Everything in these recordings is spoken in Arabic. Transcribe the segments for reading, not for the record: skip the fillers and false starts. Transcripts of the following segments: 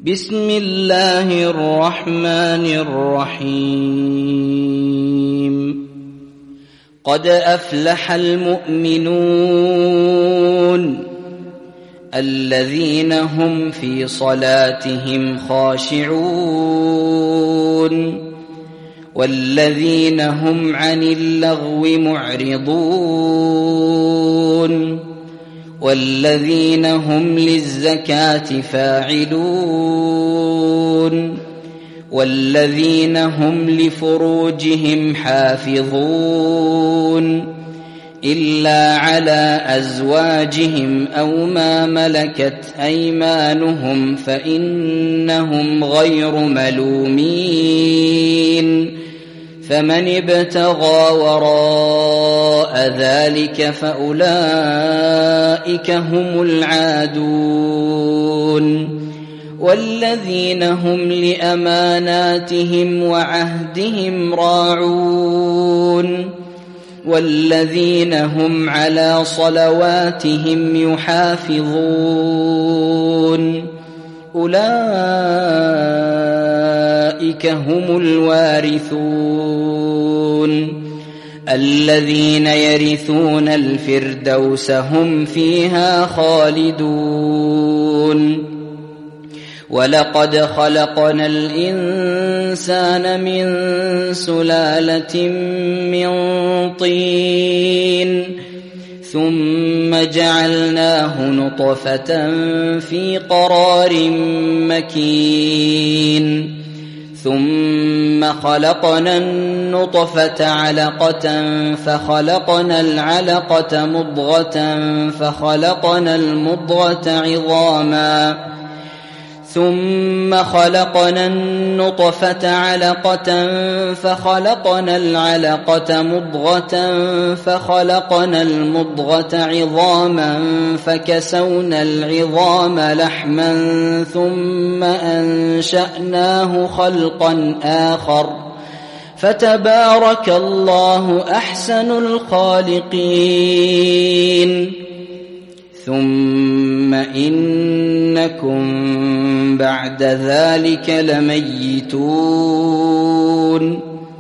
بسم الله الرحمن الرحيم قد أفلح المؤمنون الذين هم في صلاتهم خاشعون والذين هم عن اللغو معرضون والذين هم للزكاة فاعلون والذين هم لفروجهم حافظون إلا على أزواجهم أو ما ملكت أيمانهم فإنهم غير ملومين فمن ابتغى وراء ذلك فأولئك هم العادون والذين هم لأماناتهم وعهدهم راعون والذين هم على صلواتهم يحافظون أولئك هم الوارثون الذين يرثون الفردوس هم فيها خالدون ولقد خلقنا الإنسان من سلالة من طين ثم جعلناه نطفة في قرار مكين ثم خلقنا النطفة علقة فخلقنا العلقة مضغة فخلقنا المضغة عظاما ثم خلقنا النطفة علقة فخلقنا العلقة مضغة فخلقنا المضغة عظاما فكسونا العظام لحما ثم أنشأناه خلقا آخر فتبارك الله أحسن الخالقين ثم إنكم بعد ذلك لميتون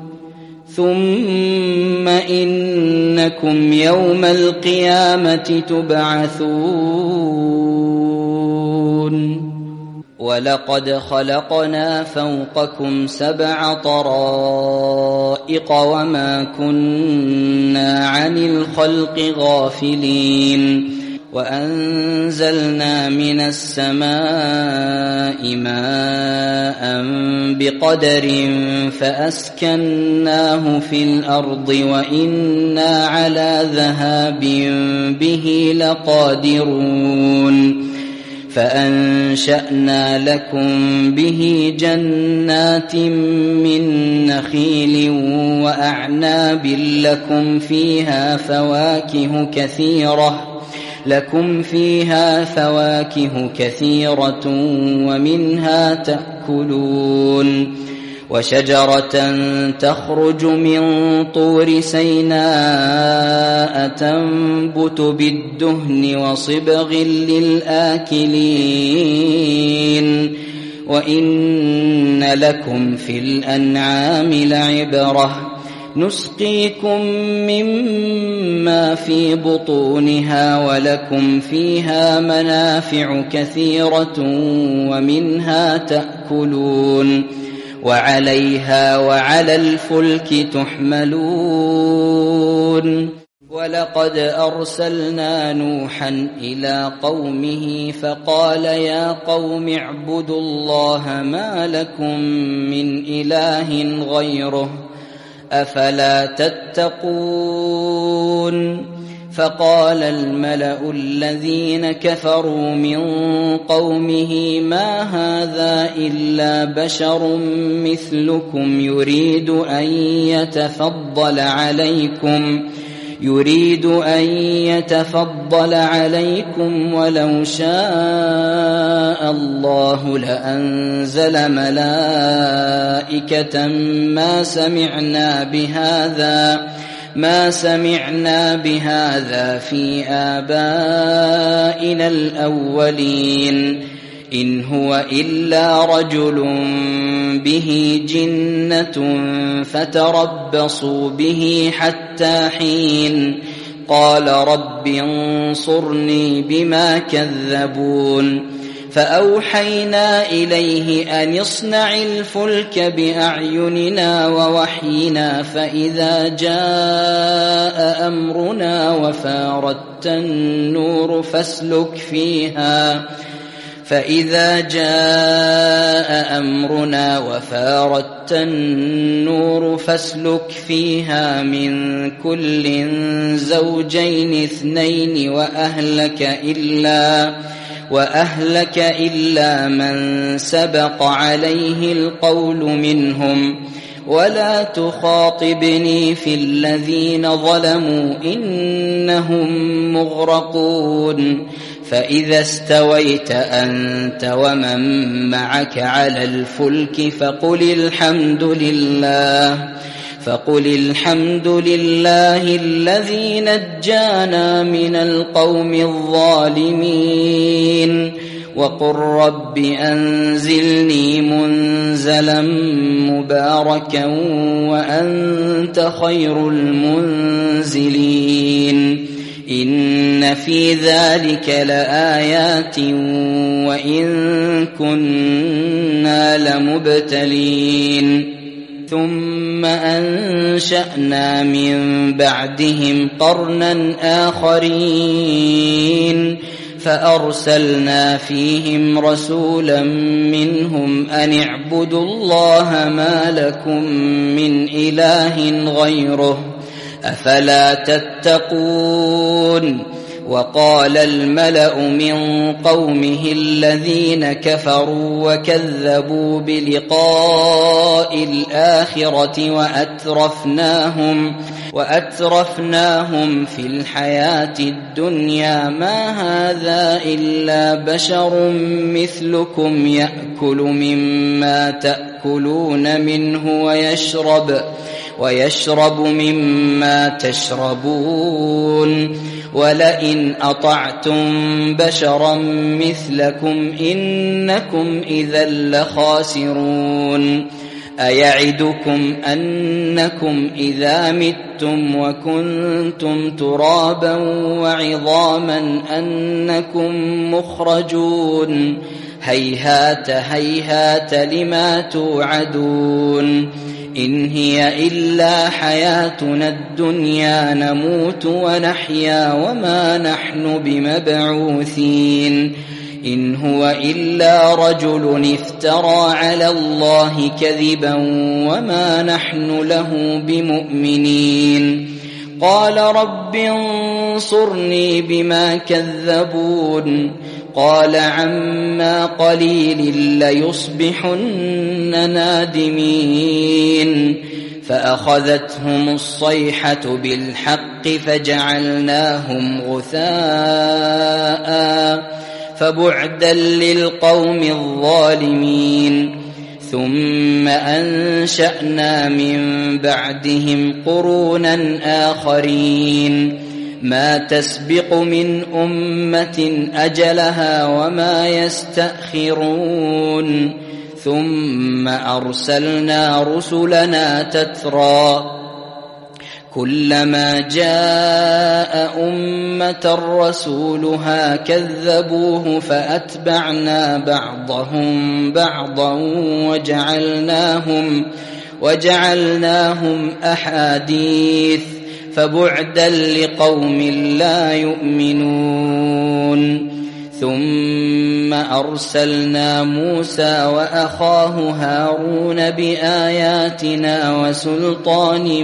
ثم إنكم يوم القيامة تبعثون ولقد خلقنا فوقكم 7 طرائق وما كنا عن الخلق غافلين وأنزلنا من السماء ماء بقدر فأسكناه في الأرض وإنا على ذهاب به لقادرون فأنشأنا لكم به جنات من نخيل وأعناب لكم فيها فواكه كثيرة ومنها تأكلون وشجرة تخرج من طور سيناء تنبت بالدهن وصبغ للآكلين وإن لكم في الأنعام لعبرة نسقيكم مما في بطونها ولكم فيها منافع كثيرة ومنها تأكلون وعليها وعلى الفلك تحملون ولقد أرسلنا نوحا إلى قومه فقال يا قوم اعبدوا الله ما لكم من إله غيره أفلا تتقون فقال الملأ الذين كفروا من قومه ما هذا إلا بشر مثلكم يريد أن يتفضل عليكم ولو شاء الله لأنزل ملائكة ما سمعنا بهذا في آبائنا الأولين إن هو إلا رجل به جنة فتربصوا به حتى حين قال رب انصرني بما كذبون فأوحينا إليه أن اصنع الفلك بأعيننا ووحينا فإذا جاء أمرنا وفاردت النور فاسلك فيها من كل زوجين اثنين وأهلك إلا من سبق عليه القول منهم ولا تخاطبني في الذين ظلموا إنهم مغرقون فإذا استويت أنت ومن معك على الفلك فقل الحمد لله الذي نجانا من القوم الظالمين وقل رب أنزلني منزلا مباركا وأنت خير المنزلين إن في ذلك لآيات وإن كنا لمبتلين ثم أنشأنا من بعدهم قرنا آخرين فأرسلنا فيهم رسولا منهم أن اعبدوا الله ما لكم من إله غيره أفلا تتقون وقال الملأ من قومه الذين كفروا وكذبوا بلقاء الآخرة وأترفناهم في الحياة الدنيا ما هذا إلا بشر مثلكم يأكل مما تأكلون منه ويشرب مما تشربون ولئن أطعتم بشرا مثلكم إنكم إذا لخاسرون أيعدكم أنكم إذا متم وكنتم ترابا وعظاما أنكم مخرجون هيهات هيهات لما توعدون إن هي إلا حياتنا الدنيا نموت ونحيا وما نحن بمبعوثين إن هو إلا رجل افترى على الله كذبا وما نحن له بمؤمنين قال رب انصرني بما كذبون قال عما قليل ليصبحن نادمين فأخذتهم الصيحة بالحق فجعلناهم غثاء فبعدا للقوم الظالمين ثم أنشأنا من بعدهم قرونا آخرين ما تسبق من أمة أجلها وما يستأخرون ثم أرسلنا رسلنا تترى كلما جاء أمة رسولها كذبوه فأتبعنا بعضهم بعضا وجعلناهم أحاديث فبعدا لقوم لا يؤمنون ثم أرسلنا موسى وأخاه هارون بآياتنا وسلطان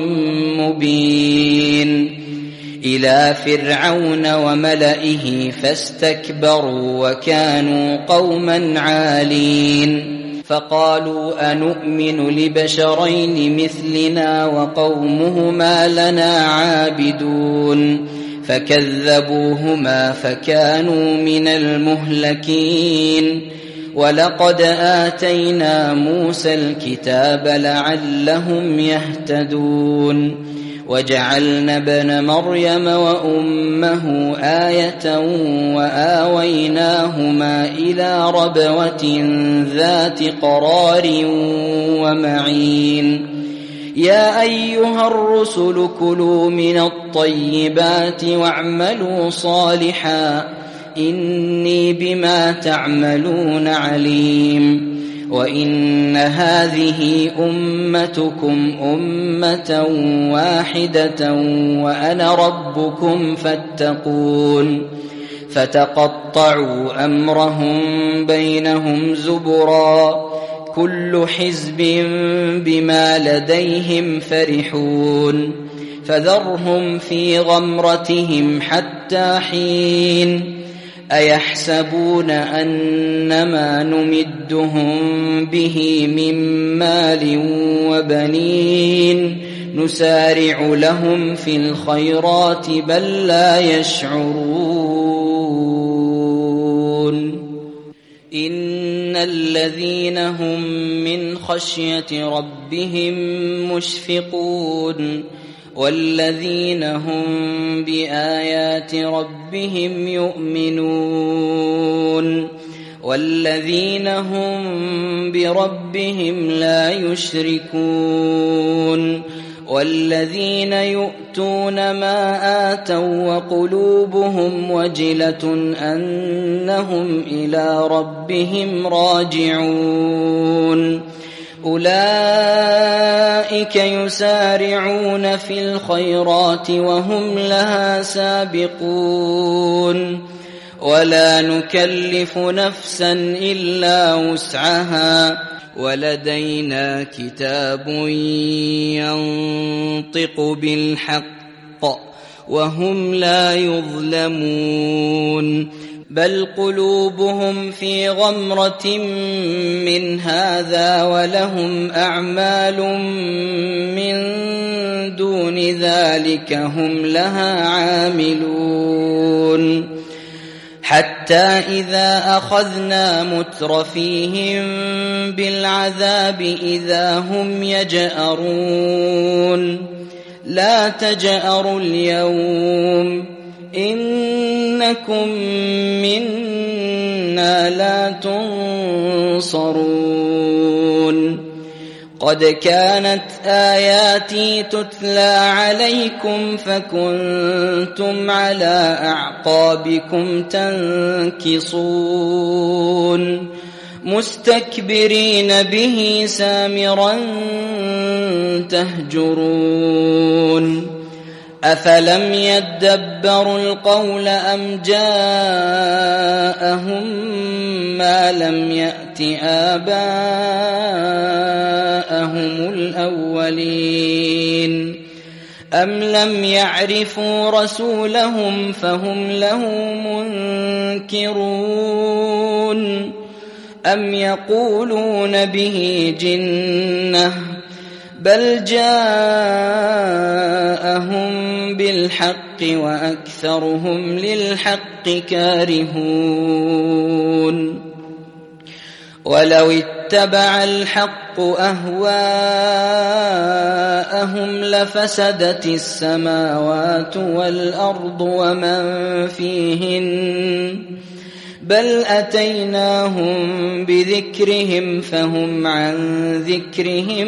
مبين إلى فرعون وملئه فاستكبروا وكانوا قوما عالين فقالوا أنؤمن لبشرين مثلنا وقومهما لنا عابدون فكذبوهما فكانوا من المهلكين ولقد آتينا موسى الكتاب لعلهم يهتدون وجعلنا ابن مريم وأمه آية وآويناهما إلى ربوة ذات قرار ومعين يا أيها الرسل كلوا من الطيبات واعملوا صالحا إني بما تعملون عليم وإن هذه أمتكم أمة واحدة وأنا ربكم فاتقون فتقطعوا أمرهم بينهم زبرا كل حزب بما لديهم فرحون فذرهم في غمرتهم حتى حين أيحسبون أنما نمدهم به من مال وبنين نسارع لهم في الخيرات بل لا يشعرون إن الذين هم من خشية ربهم مشفقون والذين هم بآيات ربهم يؤمنون والذين هم بربهم لا يشركون والذين يؤتون ما آتوا وقلوبهم وجلة أنهم إلى ربهم راجعون أولئك يسارعون في الخيرات وهم لها سابقون ولا نكلف نفسا إلا وسعها ولدينا كتاب ينطق بالحق وهم لا يظلمون بل قلوبهم في غمرة من هذا ولهم أعمال من دون ذلك هم لها عاملون حتى إذا أخذنا مترفيهم بالعذاب إذا هم يجأرون لا تجأروا اليوم إنكم منا لا تنصرون قد كانت آياتي تتلى عليكم فكنتم على أعقابكم تنكصون مستكبرين به سامرا تهجرون أفلم يدبروا القول أم جاءهم ما لم يأت آباءهم الأولين أم لم يعرفوا رسولهم فهم له منكرون أم يقولون به جنة بل جاءهم بالحق وأكثرهم للحق كارهون ولو اتبع الحق أهواءهم لفسدت السماوات والأرض ومن فيهن بل أتيناهم بذكرهم فهم عن ذكرهم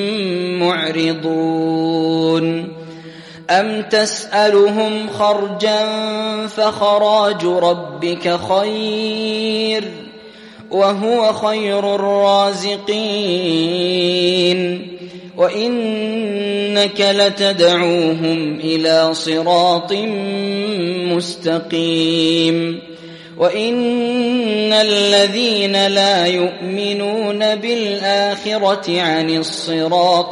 معرضون أم تسألهم خرجا فخراج ربك خير وهو خير الرازقين وإنك لتدعوهم إلى صراط مستقيم وإن الذين لا يؤمنون بالآخرة عن الصراط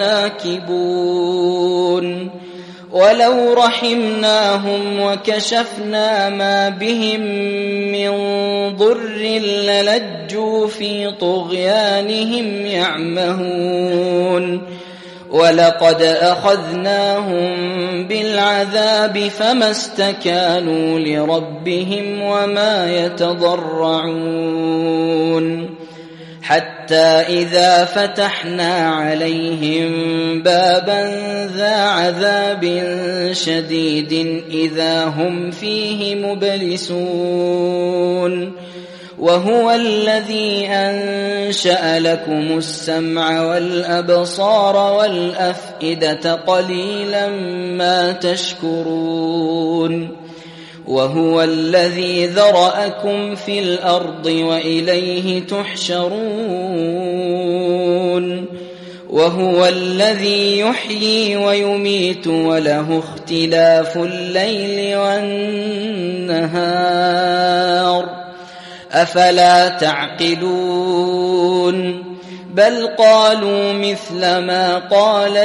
لناكبون ولو رحمناهم وكشفنا ما بهم من ضر للجوا في طغيانهم يعمهون ولقد أخذناهم بالعذاب فما استكانوا لربهم وما يتضرعون حتى إذا فتحنا عليهم بابا ذا عذاب شديد إذا هم فيه مبلسون وهو الذي أنشأ لكم السمع والأبصار والأفئدة قليلا ما تشكرون وهو الذي ذرأكم في الأرض وإليه تحشرون وهو الذي يحيي ويميت وله اختلاف الليل والنهار أفلا تعقلون بل قالوا مثل ما قال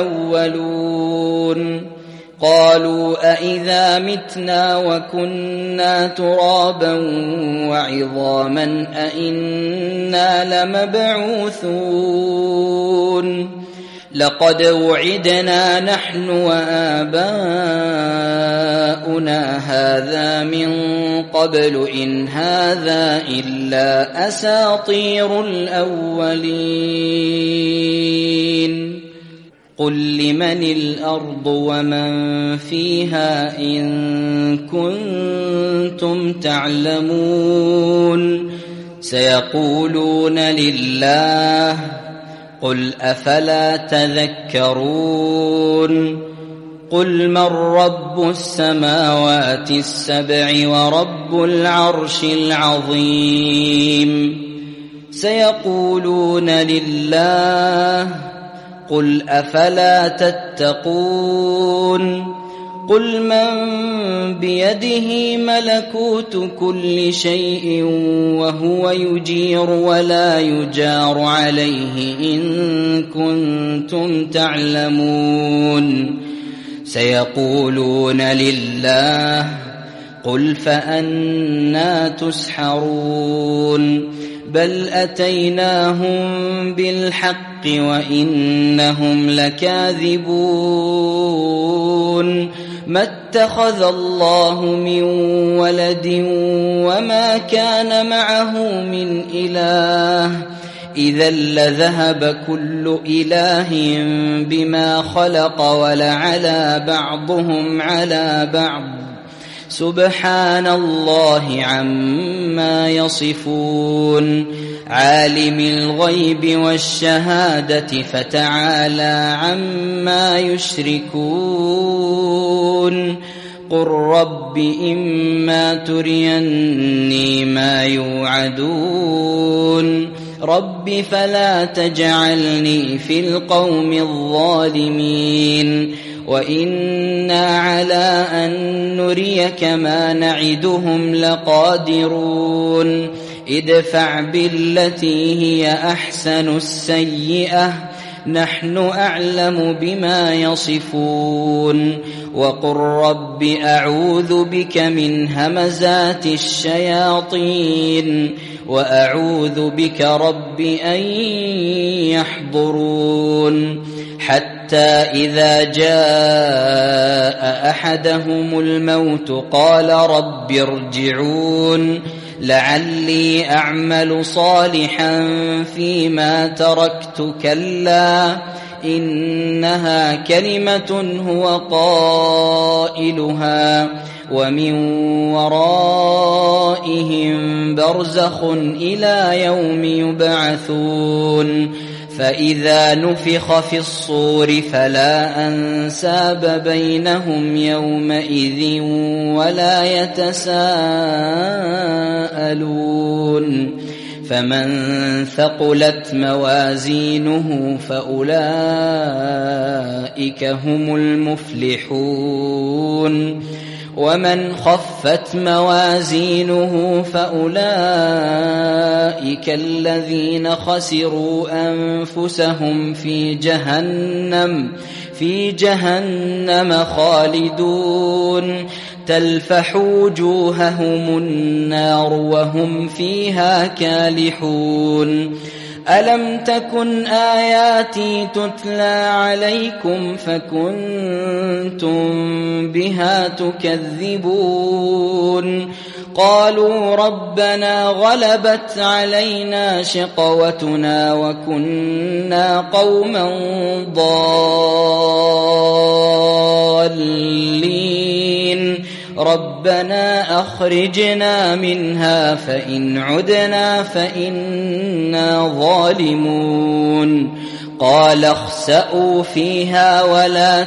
الأولون قالوا أإذا متنا وكنا ترابا وعظاما أإنا لمبعوثون لقد وعدنا نحن وآباؤنا هذا من قبل إن هذا إلا أساطير الأولين قل لمن الأرض ومن فيها إن كنتم تعلمون سيقولون لله قل أفلا تذكرون قل من رب السماوات السبع ورب العرش العظيم سيقولون لله قل أفلا تتقون قل من بيده ملكوت كل شيء وهو يجير ولا يجار عليه إن كنتم تعلمون سيقولون لله قل فأنى تسحرون بل أتيناهم بالحق وإنهم لكاذبون ما اتخذ الله من ولد وما كان معه من إله إذا لذهب كل إله بما خلق ولعلى بعضهم على بعض سبحان الله عما يصفون عالم الغيب والشهادة فتعالى عما يشركون قل رب إما تريني ما يوعدون رب فلا تجعلني في القوم الظالمين وإنا على أن نريك ما نعدهم لقادرون ادفع بالتي هي أحسن السيئة نحن أعلم بما يصفون وقل رب أعوذ بك من همزات الشياطين وأعوذ بك رب أن يحضرون حتى إذا جاء أحدهم الموت قال رب ارجعون لعلي أعمل صالحا فيما تركت كلا إنها كلمة هو قائلها ومن ورائهم برزخ إلى يوم يبعثون فإذا نفخ في الصور فلا أنساب بينهم يومئذ ولا يتساءلون فمن ثقلت موازينه فأولئك هم المفلحون ومن خفت موازينه فأولئك الذين خسروا أنفسهم في جهنم خالدون تلفح وجوههم النار وهم فيها كالحون ألم تكن آياتي تتلى عليكم فكنتم بها تكذبون قالوا ربنا غلبت علينا شقوتنا وكنا قوما ضالين ربنا أخرجنا منها فإن عدنا فإنا ظالمون قال اخسأوا فيها ولا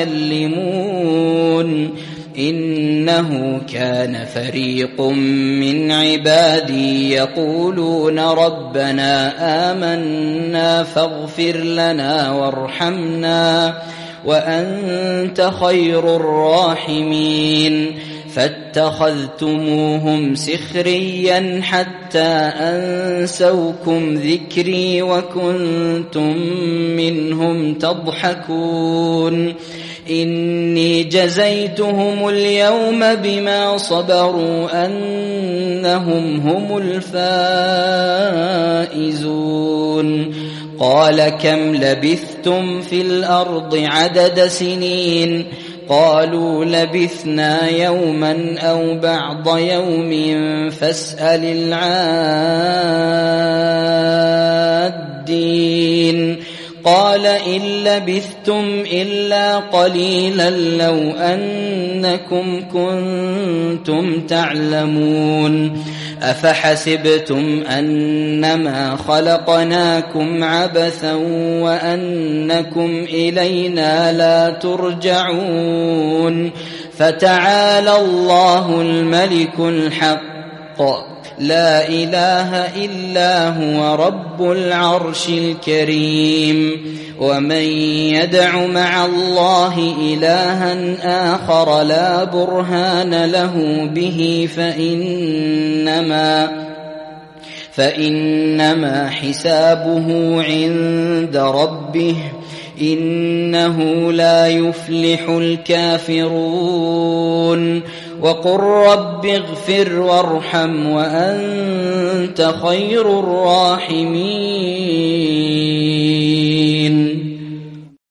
تكلمون إنه كان فريق من عبادي يقولون ربنا آمنا فاغفر لنا وارحمنا وأنت خير الراحمين فاتخذتموهم سخريا حتى أنسوكم ذكري وكنتم منهم تضحكون إني جزيتهم اليوم بما صبروا أنهم هم الفائزون قال كم لبثتم في الأرض عدد سنين قالوا لبثنا يوما أو بعض يوم فاسأل العادين قال إن لبثتم إلا قليلا لو أنكم كنتم تعلمون أفحسبتم أنما خلقناكم عبثا وأنكم إلينا لا ترجعون فتعالى الله الملك الحق لا إله إلا هو رب العرش الكريم ومن يدع مع الله إلها آخر لا برهان له به فإنما حسابه عند ربه إنه لا يفلح الكافرون وقل رب اغفر وارحم وأنت خير الراحمين